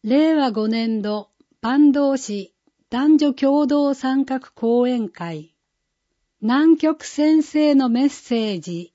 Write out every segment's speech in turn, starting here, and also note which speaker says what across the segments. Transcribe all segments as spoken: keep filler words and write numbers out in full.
Speaker 1: れいわごねんど坂東市男女共同参画講演会。南極先生のメッセージ。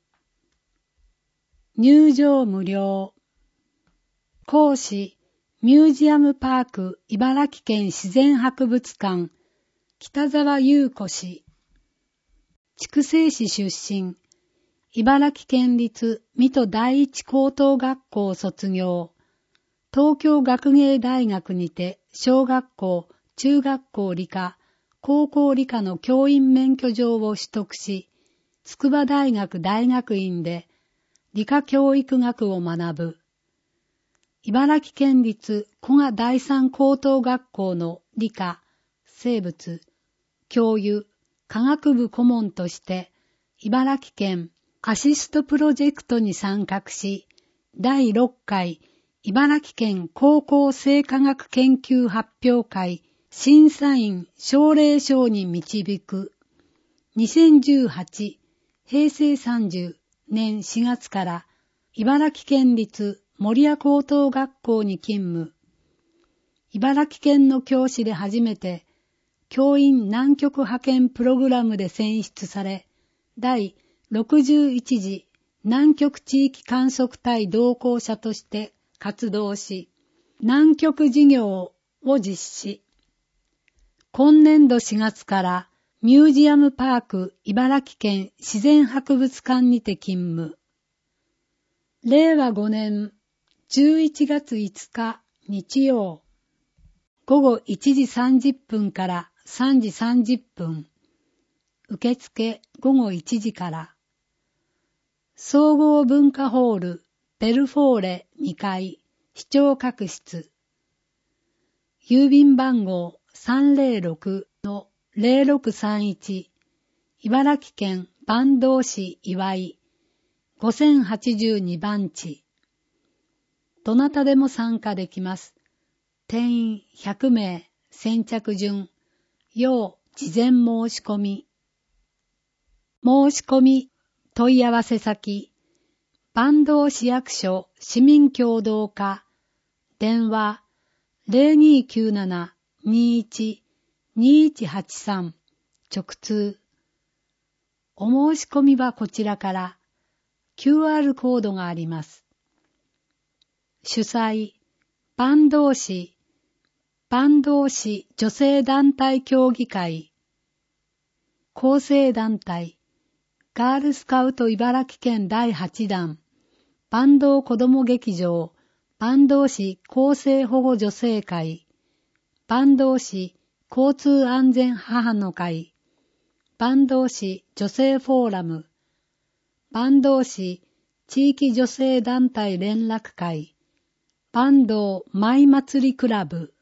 Speaker 1: 入場無料。講師、ミュージアムパーク茨城県自然博物館、北沢優子氏。筑西市出身。茨城県立水戸第一高等学校を卒業。東京学芸大学にて小学校、中学校理科、高校理科の教員免許状を取得し、筑波大学大学院で理科教育学を学ぶ。茨城県立古賀第三高等学校の理科、生物、教諭、科学部顧問として、茨城県アシストプロジェクトに参画し、だいろっかい茨城県高校生科学研究発表会審査員奨励賞に導く。にせんじゅうはち、へいせいさんじゅうねんしがつから茨城県立守谷高等学校に勤務。茨城県の教師で初めて教員南極派遣プログラムで選出され、だいろくじゅういち次南極地域観測隊同行者として活動し、南極事業を実施。今年度しがつからミュージアムパーク茨城県自然博物館にて勤務。れいわごねんじゅういちがついつか日曜、ごごいちじさんじゅっぷんからさんじさんじゅっぷん。受付ごごいちじから。総合文化ホールベルフォーレにかい視聴覚室。郵便番号 さんぜろろくのぜろろくさんいち 茨城県坂東市岩井ごせんはちじゅうにばん地。どなたでも参加できます。定員ひゃくめい、先着順、要事前申し込み。申し込み、問い合わせ先、坂東市役所市民協同課、電話 ゼロにきゅうなな にいち にいちはちさん 直通。お申し込みはこちらから キューアール コードがあります。主催、坂東市、坂東市女性団体協議会、構成団体、ガールスカウト茨城県だいはちだん、坂東子ども劇場、坂東市厚生保護女性会、坂東市交通安全母の会、坂東市女性フォーラム、坂東市地域女性団体連絡会、坂東舞祭りクラブ、